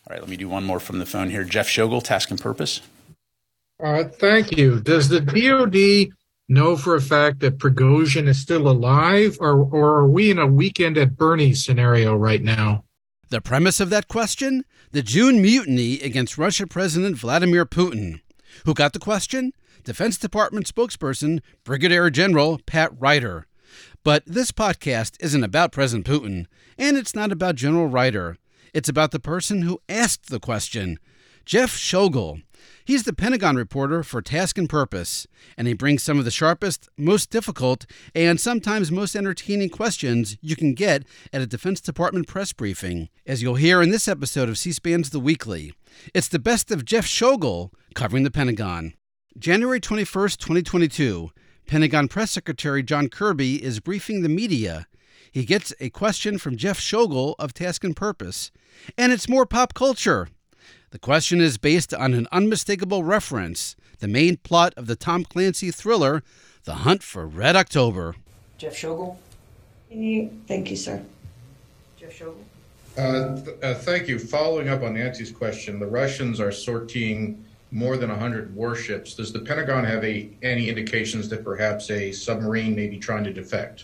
All right, let me do one more from the phone here. Jeff Schogel, Task and Purpose. Thank you. Does the DOD know for a fact that Prigozhin is still alive, or are we in a weekend at Bernie's scenario right now? The premise of that question? The June mutiny against Russian President Vladimir Putin. Who got the question? Defense Department spokesperson, Brigadier General Pat Ryder. But this podcast isn't about President Putin, and it's not about General Ryder. It's about the person who asked the question, Jeff Schogel. He's the Pentagon reporter for Task and Purpose, and he brings some of the sharpest, most difficult, and sometimes most entertaining questions you can get at a Defense Department press briefing, as you'll hear in this episode of C-SPAN's The Weekly. It's the best of Jeff Schogel covering the Pentagon. January 21st, 2022, Pentagon Press Secretary John Kirby is briefing the media. He gets a question from Jeff Schogel of Task and Purpose, and it's more pop culture. The question is based on an unmistakable reference, the main plot of the Tom Clancy thriller, The Hunt for Red October. Jeff Schogel? Thank you, sir. Jeff Schogel? Thank you. Following up on Nancy's question, the Russians are sortying more than 100 warships. Does the Pentagon have any indications that perhaps a submarine may be trying to defect?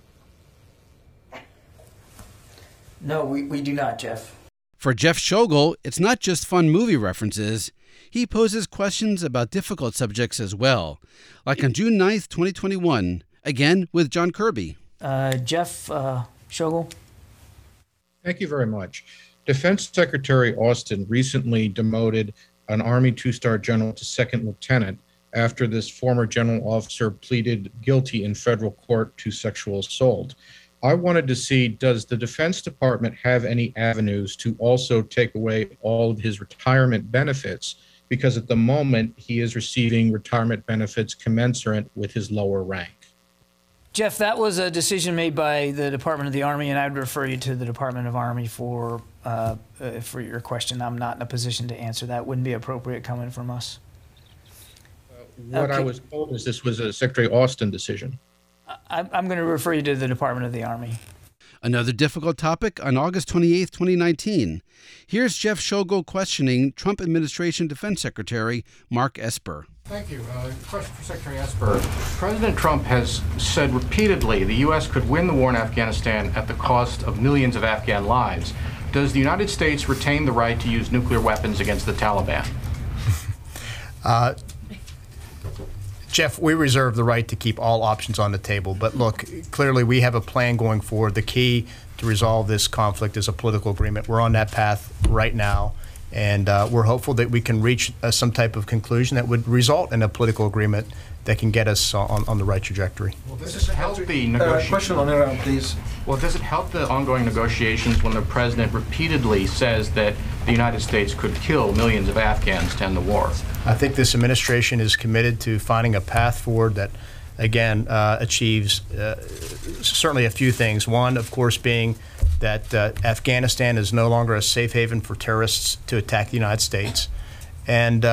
No, we do not, Jeff. For Jeff Schogel, it's not just fun movie references. He poses questions about difficult subjects as well, like on June 9th, 2021, again with John Kirby. Jeff Schogel? Thank you very much. Defense Secretary Austin recently demoted an Army two-star general to second lieutenant after this former general officer pleaded guilty in federal court to sexual assault. I wanted to see, does the Defense Department have any avenues to also take away all of his retirement benefits? Because at the moment, he is receiving retirement benefits commensurate with his lower rank. Jeff, that was a decision made by the Department of the Army, and I'd refer you to the Department of Army for your question. I'm not in a position to answer that. Wouldn't be appropriate coming from us. What I was told is this was a Secretary Austin decision. I'm going to refer you to the Department of the Army. Another difficult topic on August 28, 2019. Here's Jeff Schogel questioning Trump administration Defense Secretary Mark Esper. Thank you. Question for Secretary Esper. President Trump has said repeatedly the U.S. could win the war in Afghanistan at the cost of millions of Afghan lives. Does the United States retain the right to use nuclear weapons against the Taliban? Jeff, we reserve the right to keep all options on the table. But look, clearly we have a plan going forward. The key to resolve this conflict is a political agreement. We're on that path right now. And we're hopeful that we can reach some type of conclusion that would result in a political agreement that can get us on the right trajectory. Well, does it help the negotiations? Question on Iran, please. Well, does it help the ongoing negotiations when the president repeatedly says that the United States could kill millions of Afghans to end the war? I think this administration is committed to finding a path forward that, again, achieves certainly a few things. One, of course, being that Afghanistan is no longer a safe haven for terrorists to attack the United States. And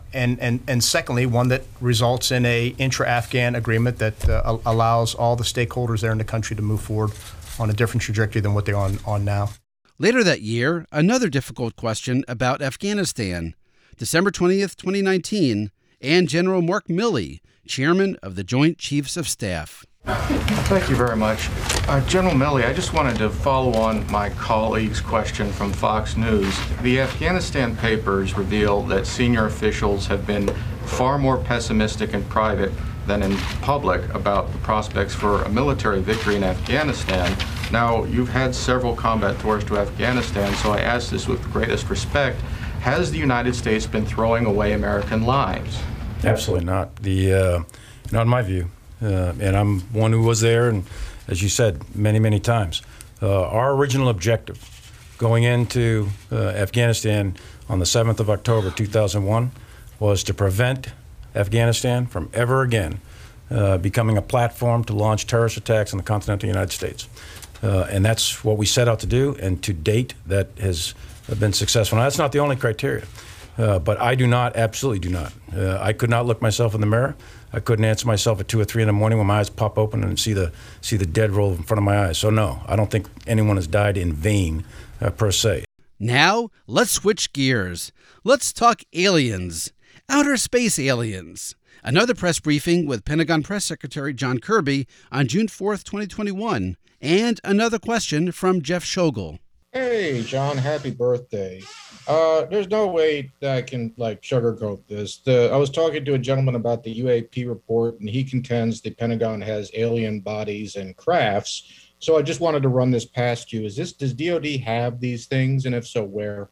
secondly, one that results in a intra-Afghan agreement that allows all the stakeholders there in the country to move forward on a different trajectory than what they're on now. Later that year, another difficult question about Afghanistan. December 20th, 2019, and General Mark Milley, chairman of the Joint Chiefs of Staff. Thank you very much. General Milley, I just wanted to follow on my colleague's question from Fox News. The Afghanistan papers reveal that senior officials have been far more pessimistic in private than in public about the prospects for a military victory in Afghanistan. Now, you've had several combat tours to Afghanistan, so I ask this with the greatest respect. Has the United States been throwing away American lives? Absolutely not. Not in my view. And I'm one who was there, and as you said, many, many times. Our original objective going into Afghanistan on the 7th of October, 2001, was to prevent Afghanistan from ever again becoming a platform to launch terrorist attacks on the continental United States. And that's what we set out to do, and to date, that has been successful. Now, that's not the only criteria, but I do not, absolutely do not. I could not look myself in the mirror. I couldn't answer myself at 2 or 3 in the morning when my eyes pop open and see the dead roll in front of my eyes. So no, I don't think anyone has died in vain per se. Now, let's switch gears. Let's talk aliens. Outer space aliens. Another press briefing with Pentagon Press Secretary John Kirby on June 4th, 2021. And another question from Jeff Schogel. Hey, John, happy birthday. There's no way that I can sugarcoat this. I was talking to a gentleman about the UAP report, and he contends the Pentagon has alien bodies and crafts. So I just wanted to run this past you. Does DoD have these things, and if so, where?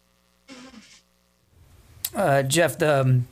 Jeff, the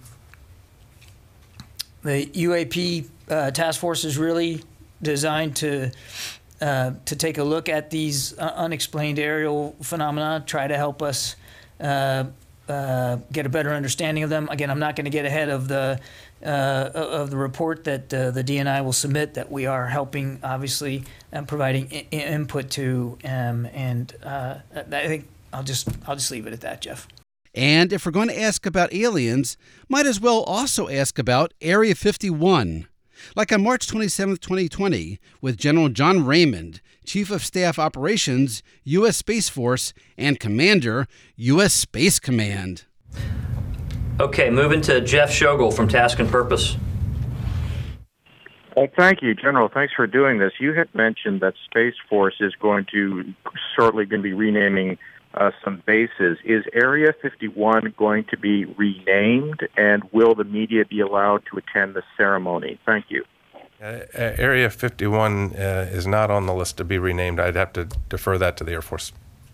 UAP task force is really designed to take a look at these unexplained aerial phenomena, try to help us get a better understanding of them. Again, I'm not going to get ahead of the report that the DNI will submit, that we are helping, obviously, and providing input to. I think I'll just leave it at that, Jeff. And if we're going to ask about aliens, might as well also ask about Area 51. Like on March 27, 2020, with General John Raymond, Chief of Staff Operations, U.S. Space Force, and Commander, U.S. Space Command. Okay, moving to Jeff Schogel from Task and Purpose. Well, thank you, General. Thanks for doing this. You had mentioned that Space Force is shortly going to be renaming some bases. Is Area 51 going to be renamed, and will the media be allowed to attend the ceremony? Thank you. Area 51 is not on the list to be renamed. I'd have to defer that to the Air Force.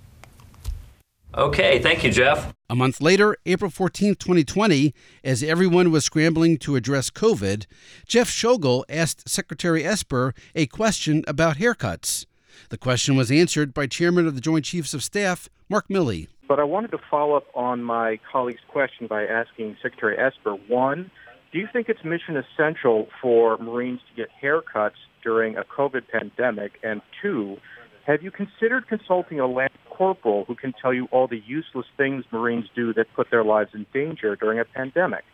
Okay, thank you, Jeff. A month later, April 14, 2020, as everyone was scrambling to address COVID, Jeff Schogel asked Secretary Esper a question about haircuts. The question was answered by Chairman of the Joint Chiefs of Staff, Mark Milley. But I wanted to follow up on my colleague's question by asking Secretary Esper, one, do you think it's mission essential for Marines to get haircuts during a COVID pandemic? And two, have you considered consulting a lance corporal who can tell you all the useless things Marines do that put their lives in danger during a pandemic?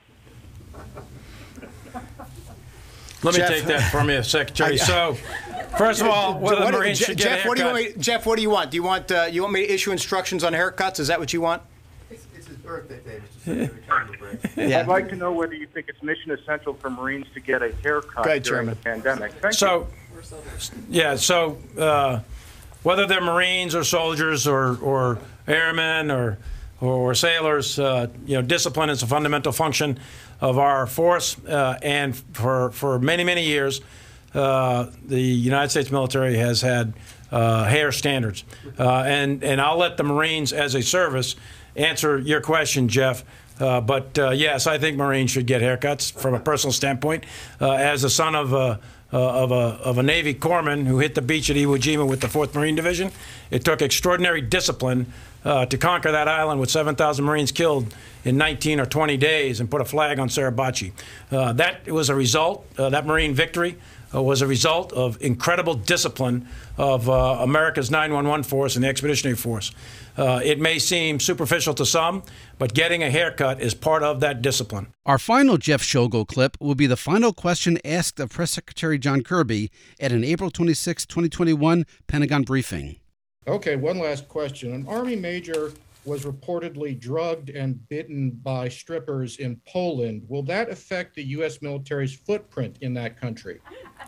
Let me take that from you, Secretary. So, first of all, whether the Marines should get haircuts. Jeff, what do you want? Do you want me to issue instructions on haircuts? Is that what you want? It's his birthday, David. I'd like to know whether you think it's mission essential for Marines to get a haircut during the pandemic. Thank you. So whether they're Marines or soldiers or airmen or sailors, discipline is a fundamental function of our force, and for many, many years, the United States military has had hair standards. And I'll let the Marines as a service answer your question, Jeff. But yes, I think Marines should get haircuts from a personal standpoint. As the son of a Navy corpsman who hit the beach at Iwo Jima with the 4th Marine Division, it took extraordinary discipline to conquer that island with 7,000 Marines killed in 19 or 20 days and put a flag on Suribachi. That was a result, that Marine victory was a result of incredible discipline of America's 911 force and the Expeditionary Force. It may seem superficial to some, but getting a haircut is part of that discipline. Our final Jeff Schogel clip will be the final question asked of Press Secretary John Kirby at an April 26, 2021 Pentagon briefing. Okay, one last question. An Army major was reportedly drugged and bitten by strippers in Poland. Will that affect the U.S. military's footprint in that country?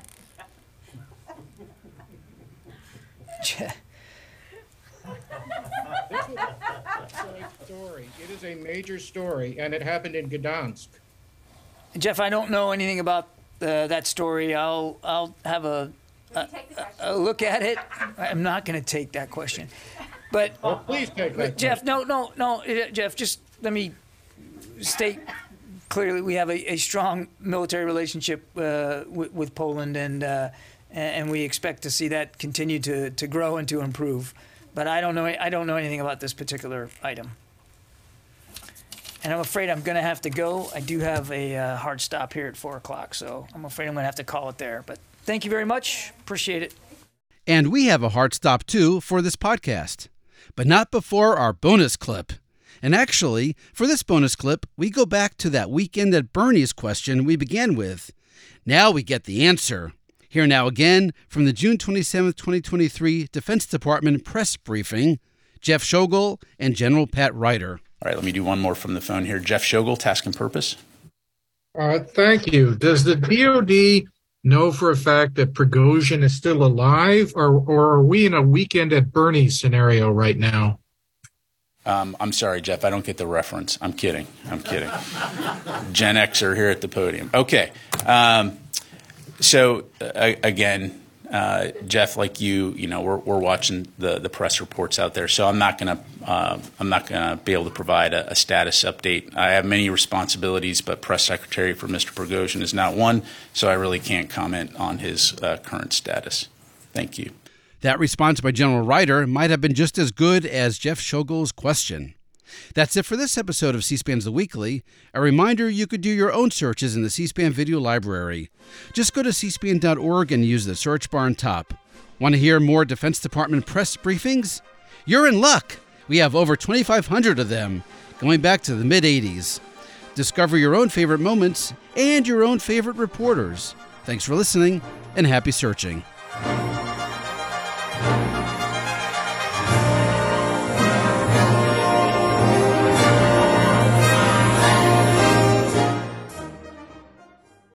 It is a major story, and it happened in Gdansk. Jeff, I don't know anything about that story. I'll have a look at it. I'm not going to take that question. But please take that. Jeff, no, Jeff, just let me state clearly we have a strong military relationship with Poland, and we expect to see that continue to grow and to improve. But I don't know anything about this particular item. And I'm afraid I'm going to have to go. I do have a hard stop here at 4 o'clock, so I'm afraid I'm going to have to call it there. But thank you very much. Appreciate it. And we have a hard stop, too, for this podcast. But not before our bonus clip. And actually, for this bonus clip, we go back to that weekend at Bernie's question we began with. Now we get the answer. Here now again from the June 27, 2023 Defense Department press briefing, Jeff Schogel, and General Pat Ryder. All right, let me do one more from the phone here. Jeff Schogel, Task and Purpose. Thank you. Does the DoD know for a fact that Prigozhin is still alive, or are we in a weekend at Bernie's scenario right now? I'm sorry, Jeff, I don't get the reference. I'm kidding. Gen X are here at the podium. Okay. Again, Jeff, like we're watching the press reports out there, so I'm not gonna be able to provide a status update. I have many responsibilities, but press secretary for Mr. Prigozhin is not one, so I really can't comment on his current status. Thank you. That response by General Ryder might have been just as good as Jeff Schogel's question. That's it for this episode of C-SPAN's The Weekly. A reminder, you could do your own searches in the C-SPAN video library. Just go to cspan.org and use the search bar on top. Want to hear more Defense Department press briefings? You're in luck! We have over 2,500 of them, going back to the mid-'80s. Discover your own favorite moments and your own favorite reporters. Thanks for listening, and happy searching.